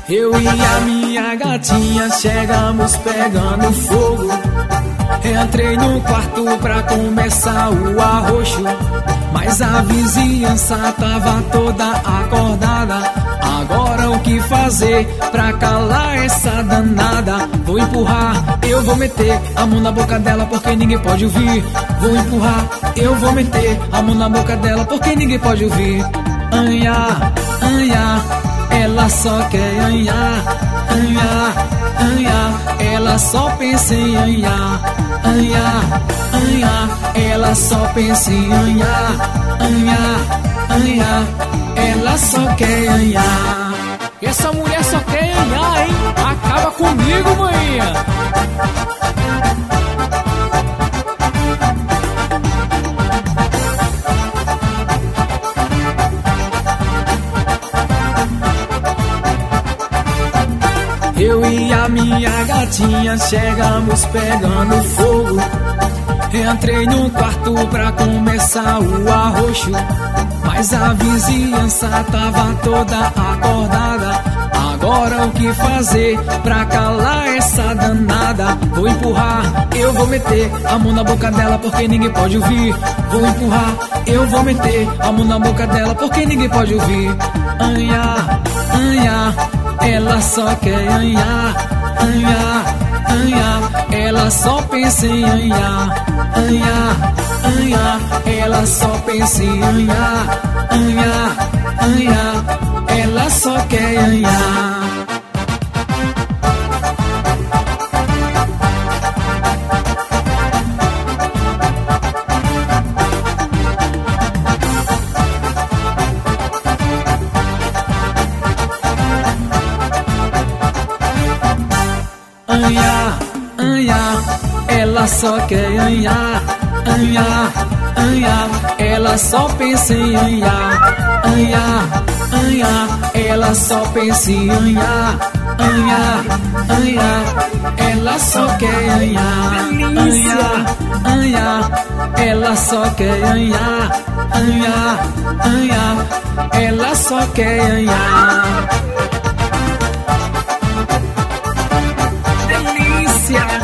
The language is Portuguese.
Eu e a minha gatinha chegamos pegando fogo. Entrei no quarto pra começar o arroxo, mas a vizinhança tava toda acordada. Agora o que fazer pra calar essa danada? Vou empurrar, eu vou meter a mão na boca dela porque ninguém pode ouvir. Vou empurrar, eu vou meter a mão na boca dela porque ninguém pode ouvir. Anhá, anhá, ela só quer anhá, anhá, anhá, ela só pensa em anhá, anhá, anhá, ela só pensa em anhá, anhá, anhá, ela só quer anhá. Essa mulher só quer anhar, hein? Acaba comigo, manhã. Eu e a minha gatinha chegamos pegando fogo. Entrei no quarto pra começar o arroxo, mas a vizinhança tava toda acordada. Agora o que fazer pra calar essa danada? Vou empurrar, eu vou meter a mão na boca dela porque ninguém pode ouvir. Vou empurrar, eu vou meter a mão na boca dela porque ninguém pode ouvir. Anhá, anhá, ela só quer anhá, anhá, anhá, ela só pensa em anhá, anhá, anhá, ela só pensa em anhá, anhá, anhá, ela só quer anhá. Anhá, anhá, ela só quer anhá, anhá, anhá, ela só pensa em anhá, anhá, anhá, ela só pensa em anhá, anhá, anhá, ela só quer anhá, anhá, anhá, ela só quer anhá, anhá, anhá, ela só quer anhá. Delícia!